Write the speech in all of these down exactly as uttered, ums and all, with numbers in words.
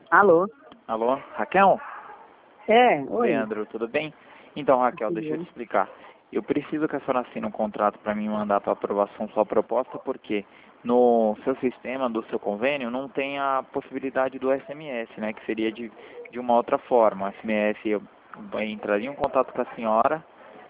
Alô? Alô, Raquel? É, oi. Leandro, tudo bem? Então, Raquel, deixa eu te explicar. Eu preciso que a senhora assine um contrato para mim mandar para aprovação sua proposta, porque no seu sistema, do seu convênio, não tem a possibilidade do S M S, né? Que seria de, de uma outra forma. O S M S eu, eu entraria em contato com a senhora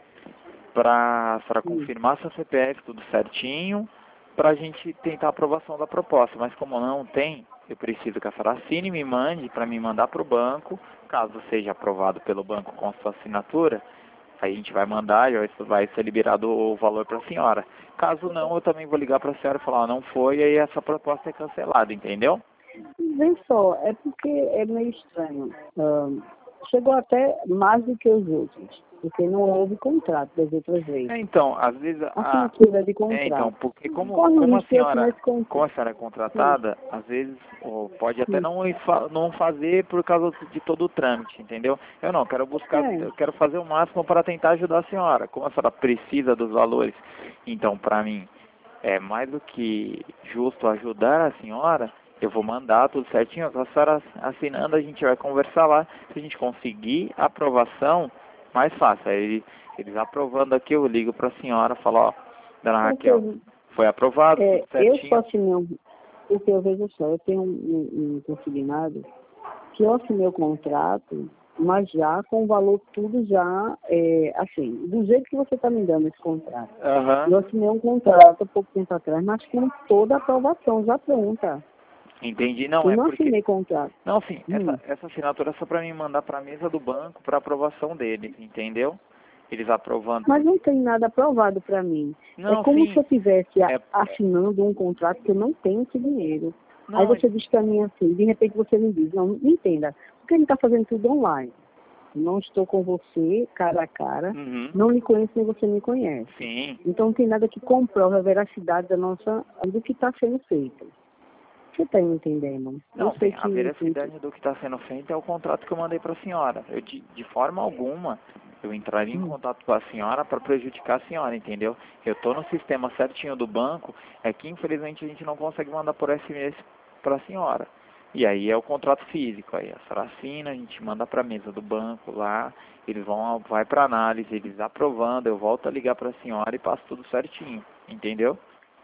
para a senhora confirmar seu C P F, tudo certinho, para a gente tentar a aprovação da proposta. Mas como não tem, eu preciso que a senhora assine e me mande para me mandar para o banco. Caso seja aprovado pelo banco com a sua assinatura, aí a gente vai mandar e vai ser liberado o valor para a senhora. Caso não, eu também vou ligar para a senhora e falar, não foi, e aí essa proposta é cancelada, entendeu? Vem só, é porque é meio estranho. Ahn, chegou até mais do que os outros, porque não houve contrato das outras vezes. É, então, às vezes a, Assinatura de contrato. é, então, porque como, Corre o como a risco de eu senhora, assinar esse contrato. como a senhora é contratada, às vezes ó, pode até Sim. não, ir fa- não fazer por causa de todo o trâmite, entendeu? Eu não, quero buscar, É. eu quero fazer o máximo para tentar ajudar a senhora. Como a senhora precisa dos valores, então, para mim, é mais do que justo ajudar a senhora, eu vou mandar tudo certinho, a senhora assinando, a gente vai conversar lá, se a gente conseguir a aprovação, mais fácil. Aí eles aprovando aqui, eu ligo para a senhora, falo, ó, dona Porque Raquel, foi aprovado, é, tudo eu só certinho. assinei um, porque eu vejo só, eu tenho um, um, um consignado que eu assinei o contrato, mas já com o valor tudo já, é, assim, do jeito que você está me dando esse contrato. Aham. Eu assinei um contrato há pouco tempo atrás, mas com toda a aprovação já pronta. Entendi, não, Eu é não porque... assinei contrato. Não, sim, Hum. essa, essa assinatura é só para mim mandar para a mesa do banco para aprovação deles, entendeu? Eles aprovando. Mas não tem nada aprovado para mim. Não, é como sim, se eu estivesse é, assinando um contrato que eu não tenho esse dinheiro. Aí não, você diz para mim assim, de repente você me diz, não, entenda, porque ele está fazendo tudo online. Não estou com você, cara a cara, uhum, não lhe conheço nem você me conhece. sim. Então não tem nada que comprove a veracidade da nossa, do que está sendo feito. Você está me entendendo? Eu Não, sei sim, a que, que veracidade do que está sendo feito é o contrato que eu mandei para a senhora. Eu, de, de forma alguma, eu entraria em hum, contato com a senhora para prejudicar a senhora, entendeu? Eu estou no sistema certinho do banco, é que infelizmente a gente não consegue mandar por S M S para a senhora. E aí é o contrato físico, aí a senhora assina, a gente manda para a mesa do banco lá, eles vão, vai para análise, eles aprovando, eu volto a ligar para a senhora e passo tudo certinho, entendeu?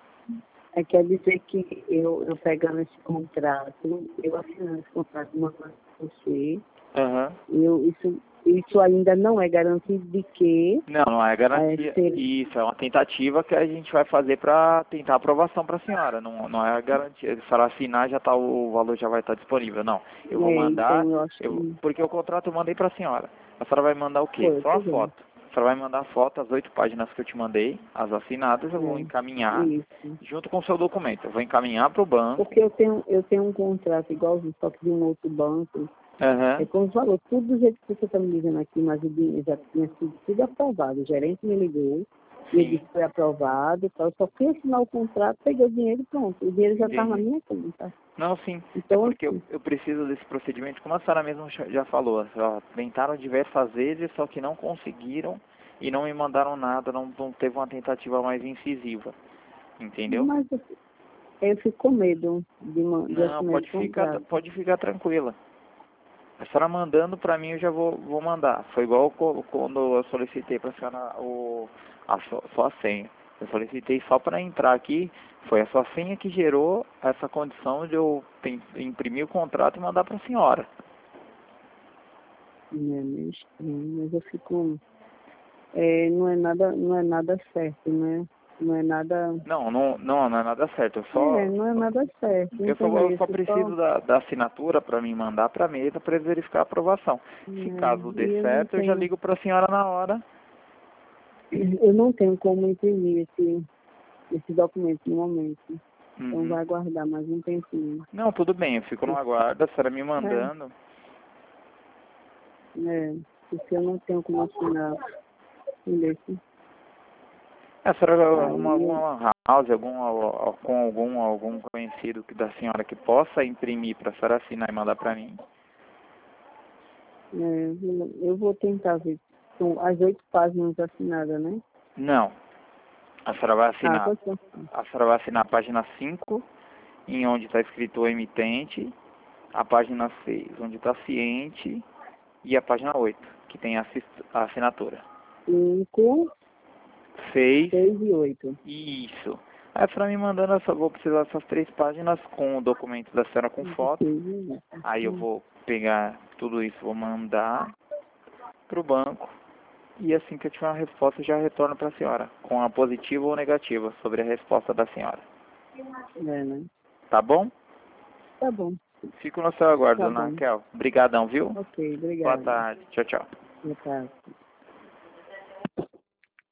é, quer dizer que eu, eu pegando esse contrato, eu assinando esse contrato uma coisa com você, Aham. eu, isso, isso ainda não é garantido de que Não, não é é, garantia. ser, Isso, é uma tentativa que a gente vai fazer para tentar aprovação para a senhora. Não, não é garantia. Se ela assinar, já tá, o valor já vai estar disponível. Não, eu vou é, mandar, então eu acho eu, que porque o contrato eu mandei para a senhora. A senhora vai mandar o quê? foi, Só a pois é. foto. A senhora vai mandar a foto, as oito páginas que eu te mandei, as assinadas, eu vou É, encaminhar isso. junto com o seu documento. Eu vou encaminhar para o banco. Porque eu tenho, eu tenho um contrato igualzinho, só que de um outro banco. É Aham. como você falou, tudo do jeito que você está me dizendo aqui, mas o dinheiro já tinha sido tudo aprovado. O gerente me ligou e ele Sim, disse que foi aprovado. Então eu só fui assinar o contrato, peguei o dinheiro e pronto. O dinheiro já estava na entendi. minha conta. Não, sim. É Então, porque eu, assim, eu preciso desse procedimento, como a senhora mesmo já já falou. Já tentaram diversas vezes, só que não conseguiram e não me mandaram nada, não, não teve uma tentativa mais incisiva. Entendeu? mas eu, eu fico com medo de, ma- de Não, assinar esse pode ficar, contrato. pode ficar tranquila. A senhora mandando pra mim, eu já vou, vou mandar. Foi igual co- quando eu solicitei pra senhora o, a sua, sua senha. Eu solicitei só para entrar aqui, foi a sua senha que gerou essa condição de eu tem- imprimir o contrato e mandar pra senhora. É meio estranho, mas eu fico. É, não é nada, não é nada certo, né? Não é nada. Não, não, não, não é nada certo. Eu É, só, não é só- nada certo, eu só, entendeu? eu só Isso só. preciso da, da assinatura para me mandar para a mesa para verificar a aprovação. É, Se caso dê e eu não certo, eu já tenho. ligo para a senhora na hora. Eu não tenho como imprimir esse, esse documento no momento. Então Uhum. vai aguardar mais um tempinho. Não, tudo bem, eu fico no aguardo, a senhora me É, mandando. é, porque eu não tenho como assinar desse. A senhora arruma Aí eu, alguma house, algum, com algum, algum conhecido que da senhora que possa imprimir para a senhora assinar e mandar para mim? é, eu vou tentar ver. São as oito páginas assinadas, né? Não, a senhora vai Ah, assinar. pode ser. A senhora vai assinar a página cinco, em onde está escrito o emitente, a página seis, onde está ciente, e a página oito, que tem a a assinatura. cinco, seis e oito. Isso. Aí para me mandando, eu só vou precisar dessas três páginas com o documento da senhora com foto. Aí eu vou pegar tudo isso, vou mandar para o banco. E assim que eu tiver uma resposta, eu já retorno para a senhora, com a positiva ou negativa sobre a resposta da senhora. É, né? Tá bom? Tá bom. Fico no seu aguardo, Tá dona bom. Raquel. Obrigadão, viu? Ok, obrigada. Boa tarde. Tchau, tchau. Boa tarde.